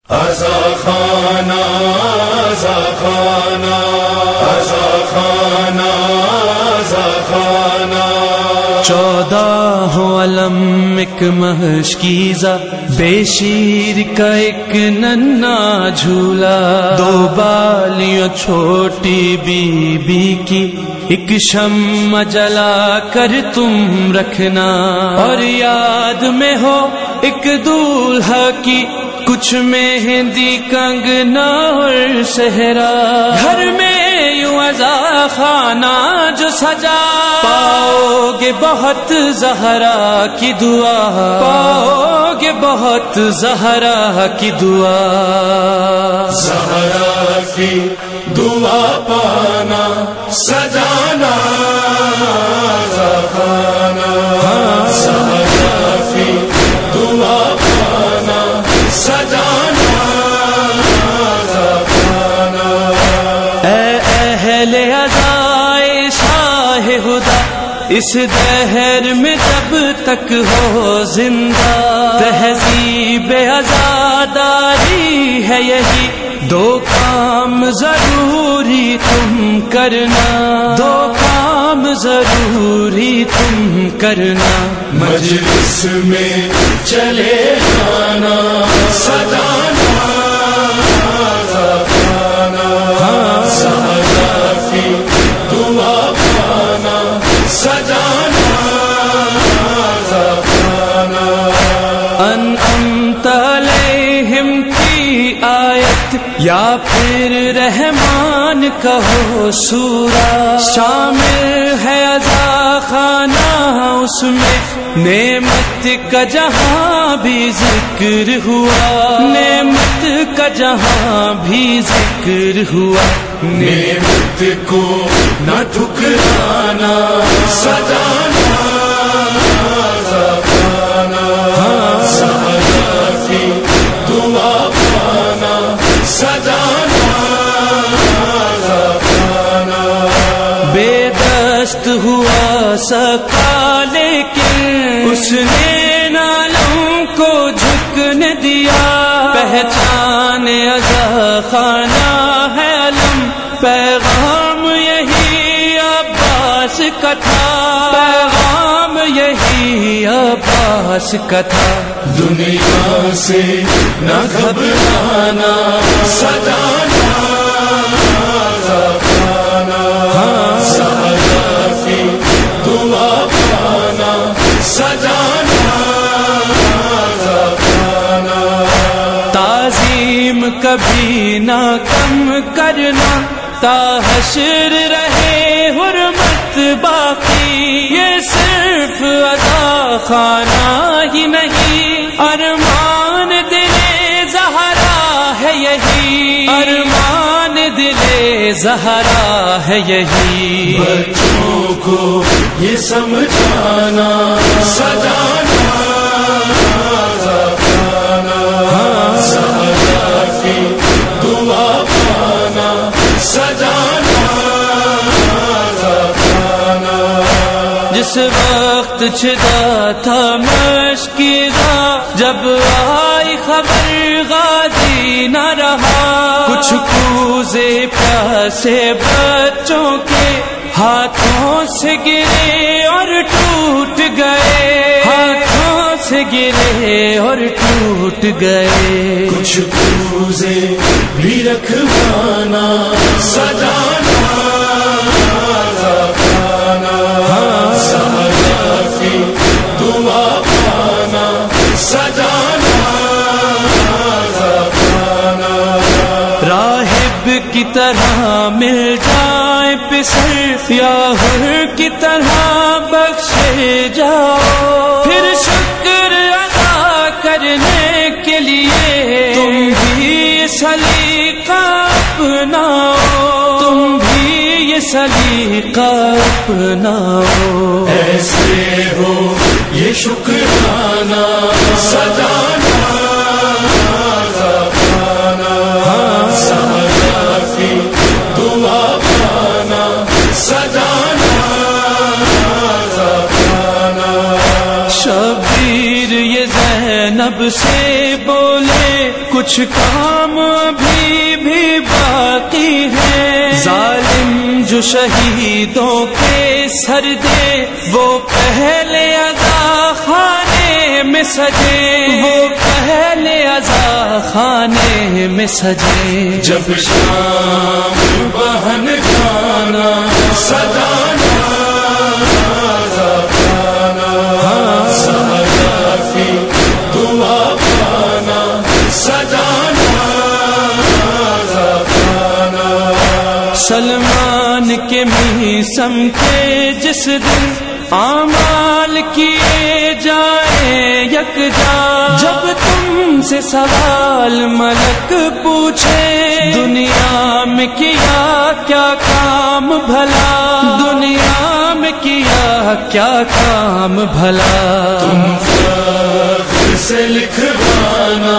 ازا خانہ ازا خانہ ازا خانہ ازا خانہ 14 علم ایک مشکیزہ بے شیر کا ایک ننا جھولا 2 بالیاں چھوٹی بی بی کی ایک شمع جلا کر تم رکھنا اور یاد میں ہو ایک دولہا کی کچھ مہندی کنگنا اور صحرا گھر میں یوں ازا خانہ جو سجا پاؤ گے بہت زہرا کی دعا پاؤ گے بہت زہرا کی دعا زہرا کی دعا پانا سجانا ازا خانہ زہرا کی دعا پانا سجانا ازا خانہ اے اہل ازائے شاہ خدا اس دہر میں جب تک ہو زندہ تہذیب عزاداری ہے یہی 2 کام ضروری تم کرنا 2 کام ضروری تم کرنا مجلس میں چلے جانا سجانا ازا خانہ زہرا کی دعا پانا سجانا ازا خانہ انعمت علیہم کی آیت یا پھر رحمان کہو سورہ شامل ہے ازا خانہ اس میں نعمت کا جہاں بھی ذکر ہوا نعمت کا جہاں بھی ذکر ہوا نعمت کو نہ ٹھکرانا سجانا ازا خانہ زہرا کی دعا پانا سجانا ازا خانہ بے دست ہوا سکا لیکن اس نے نالوں کو جھکنے دیا پہچان ازا خانہ ہے علم پیغام یہی عباس کا تھا پیغام یہی عباس کا تھا دنیا سے نہ گھبرانا سجانا ازا خانہ زہرا کی دعا پانا سجانا ازا خانہ تعظیم کبھی نہ کم کرنا تا حشر رہے حرمت باقی یہ صرف ازا خانہ ہی نہیں ارمان دل زہرا ہے یہی ارمان دل زہرا ہے یہی بچوں کو یہ سمجھانا سجانا ازا خانہ زہرا کی دعا پانا سجانا ازا خانہ جس وقت چھدا تھا مشکیزہ جب آئی خبر غازی نہ رہا کچھ کوزے پیاسے بچوں کے ہاتھوں سے گرے اور ٹوٹ گئے ہاتھوں سے گرے اور ٹوٹ گئے کچھ کوزے بھی رکھوانا سجانا ازا خانہ زہرا کی دعا پانا سجانا ازا خانہ راہب کی طرح مل جائے پسر یا حر کی طرح بخشے جاؤ پھر شکر ادا کرنے کے لیے تم بھی یہ سلیقہ اپناؤ تم بھی یہ سلیقہ اپناؤ ایسے ہو یہ شکرانہ سجانا ازا خانہ زہرا کی دعا پانا سجانا ازا خانہ شبیر یہ زینب سے بولے کچھ کام ابھی بھی باقی ہے، ظالم جو شہیدوں کے سر دے وہ پہلے عزا خانے میں سجے، وہ پہلے عزا خانے میں سجے۔ جب شام بہن کھانا سجانا سلمان کے میسم کے جس دن اعمال کیے جائیں یکجا، جب تم سے سوال ملک پوچھے دنیا میں کیا کیا کام بھلا، دنیا میں کیا کیا کام بھلا، تم فخر سے لکھوانا